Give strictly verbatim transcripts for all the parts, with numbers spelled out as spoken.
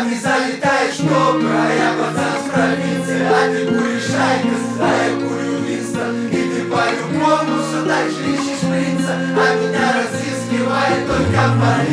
А ты залетаешь в топ, а я пацан с провинции. А ты куришь Айкос, а я курю Винстон. И ты по-любому все так же ищешь принца, а меня разыскивает только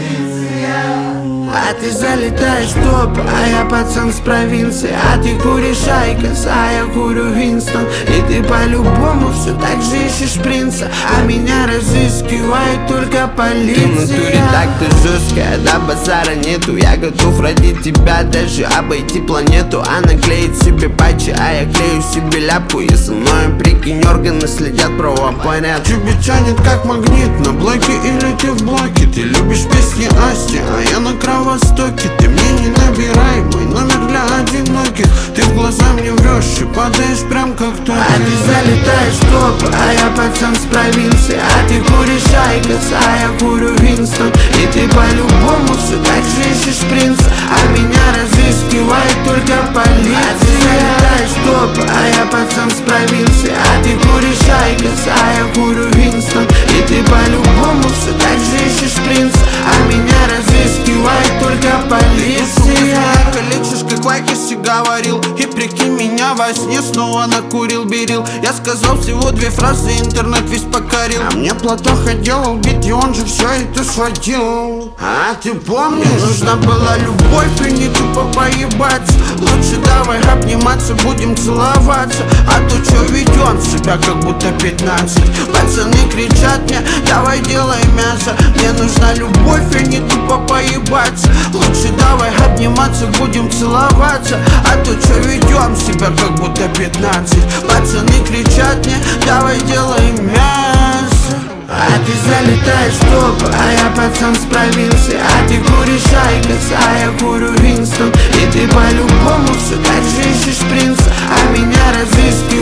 полиция. А ты залетаешь в топ, а я пацан с провинции. А ты куришь Айкос, а я курю Винстон. И ты по-любому все так же ищешь принца, а меня разыскивает только полиция. Ты в натуре так-то жесткая, да базара нету. Я готов ради тебя даже обойти планету. Она клеит себе патчи, а я клею себе ляпку. И со мной, прикинь, органы следят правопорядок. Тебе тянет как магнит на блоке или ты в блоке. Ты любишь песни Асти, а я на Кровостоке. Ты мне не набирай, мой номер для одиноких. Ты в глаза мне врешь и падаешь прям как то. А ты залетаешь в топ, а я пацан с провинции. А ты куришь Айкос, а я курю Винстон. И ты по-любому все так же ищешь принца, а меня разыскивает только полиция. А ты залетаешь в топ, а я пацан с провинции. А ты куришь Айкос, а я курю Винстон. И ты по-любому все так же ищешь принца, а меня разыскивает только полиция. Калечишь, как в Айкосе говорил. И прикинь, меня во сне снова накурил берил. Я сказал всего две фразы, интернет весь покорил. А мне Платоха делал бит, и он же все это сводил. А ты помнишь, нужна была любовь и не тупо поебаться. Лучше давай обниматься, будем целоваться. А то чё ведём себя, как будто пятнадцать. Пацаны кричат мне, давай делай мясо. Мне нужна любовь и не тупо поебаться. Лучше давай обниматься, будем целоваться. А то чё ведём себя, как будто пятнадцать. Пацаны кричат мне, давай делай мясо. А ты залетаешь в топ, а я пацан с провинции. А ты куришь Айкос, а я курю Винстон. И ты по-любому все так же ищешь принца, а меня разыскивает